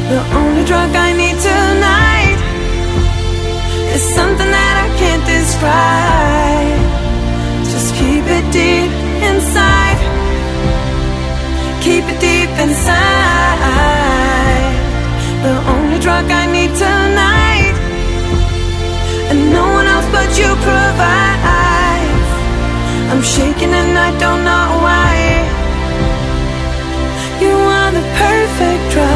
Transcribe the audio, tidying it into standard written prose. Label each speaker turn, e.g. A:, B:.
A: The only drug I need tonight is something that I can't describe. Just keep it deep inside. Keep it deep inside. The only drug I need tonight, and no one else but you provides. I'm shaking and I don't know why. You are the perfect drug.